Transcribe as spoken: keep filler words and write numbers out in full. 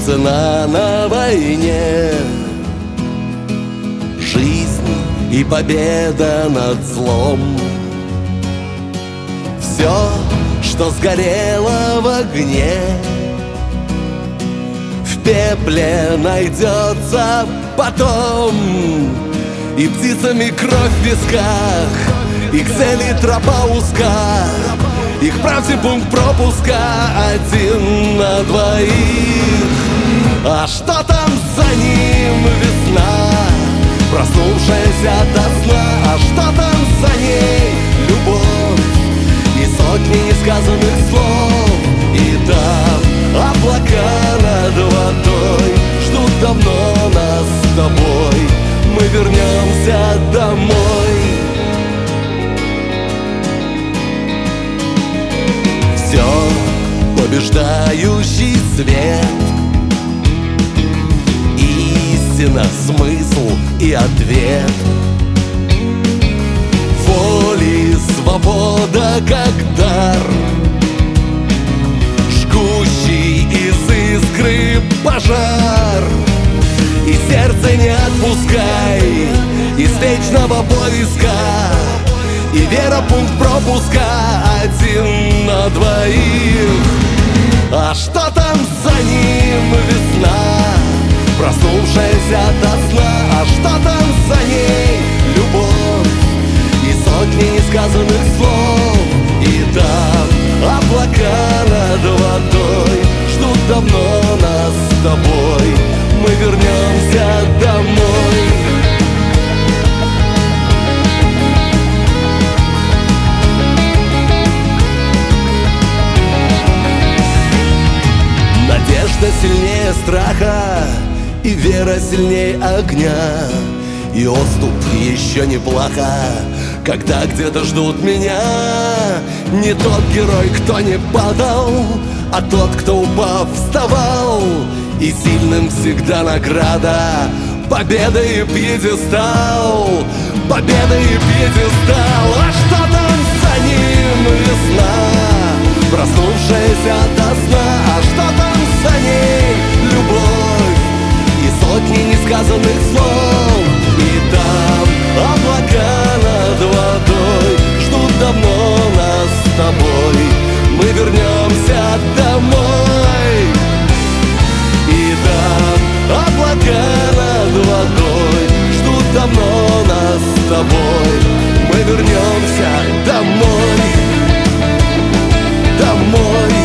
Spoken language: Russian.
цена на войне. Жизнь и победа над злом. Все, что сгорело в огне, в пепле найдется потом. И птицами кровь в висках, и к цели тропа узка, и к правде пункт пропуска один на двоих. А что там за ним весна, проснувшаяся до сна? А что там за ней любовь и сотни несказанных слов? И там облака над водой ждут давно нас с тобой. Мы вернемся домой. Все побеждающий свет, истина, смысл и ответ. Воли свобода как дар, жгущий из искры пожар. И сердце не отпускай из вечного поиска, и вера пункт пропуска один на двоих. А что там за ним весна, проснувшаяся до сна? А что там за ней любовь и сотни несказанных слов? И там облака над водой ждут давно нас с тобой. Мы вернемся домой. Надежда сильнее страха, и вера сильнее огня. И отступ еще не плохо, когда где-то ждут меня. Не тот герой, кто не падал, а тот, кто, упав, вставал. И сильным всегда награда, победа и пьедестал, победа и пьедестал. А что там за ним весна, проснувшаяся до сна? А что там за ней любовь и сотни несказанных слов? И там облака над водой ждут давно нас с тобой. Мы вернемся домой. И там облака над водой ждут давно нас с тобой. Мы вернемся домой. Домой.